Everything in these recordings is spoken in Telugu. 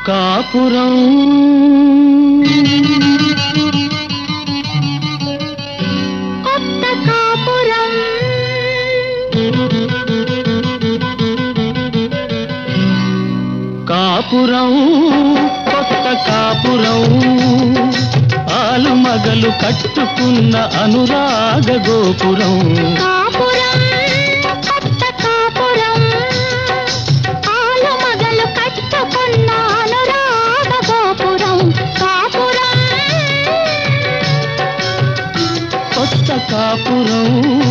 కాపురం కొత్త కాపురం కాపురం కొత్త కాపురం ఆలు మగలు కట్టుకున్న అనురాగ గోపురం కాపురం కొత్త కాపురం ఆలు మగలు కట్టుకున్న అనురాగ గోపురం కాపురం కొత్త కాపురం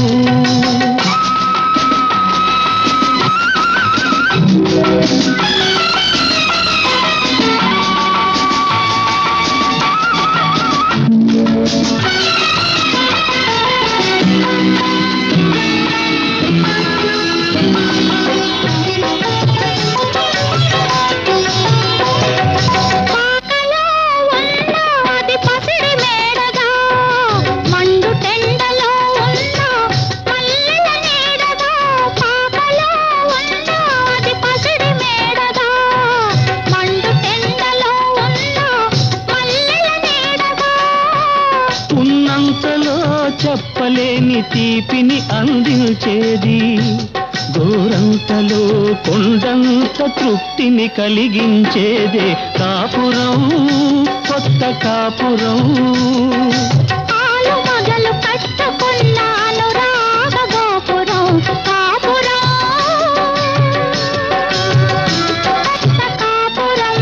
చెప్పలేని తీపిని అందించేది గోరంతలో కొండంత తృప్తిని కలిగించేదే కాపురం కొత్త కాపురం ఆలు మగలు కట్టుకున్న అనురాగ గోపురం కాపురం కొత్త కాపురం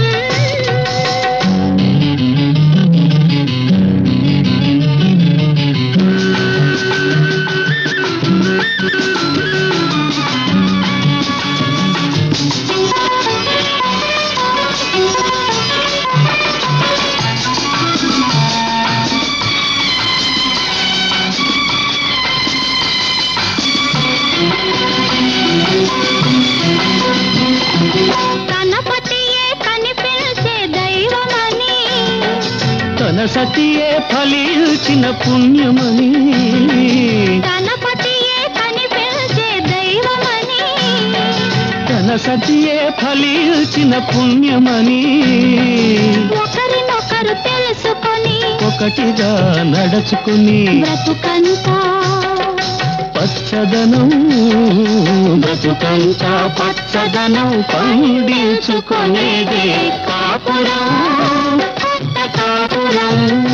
తన సతియే ఫలించిన పుణ్యమని గణపతియే కనిపించే దైవమని తన సతియే ఫలించిన పుణ్యమని ఒకరినొకరు తెలుసుకొని ఒకటిగా నడుచుకుని బ్రతుకంతా పచ్చదనం బ్రతుకంతా పచ్చదనం పండించుకునేదే కాపురం కొత్త కాపురం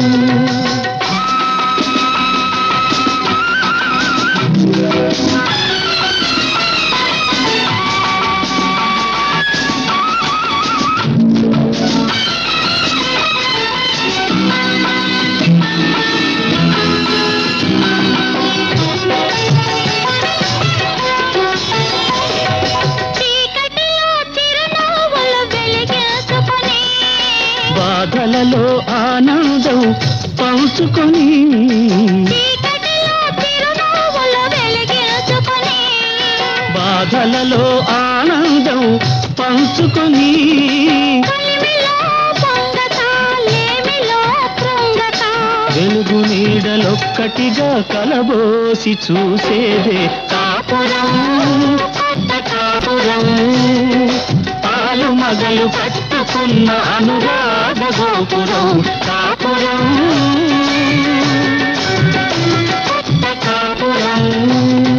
బాధలలో ఆనందం పంచుకొని బాధలలో ఆనందం పంచుకొని వెలుగు నీడలొక్కటిగా కలబోసి చూసేదే కాపురం కొత్త కాపురం ఆలు మగలు కట్టుకున్న అనురాగ గోపురం కాపురం కొత్త కాపురం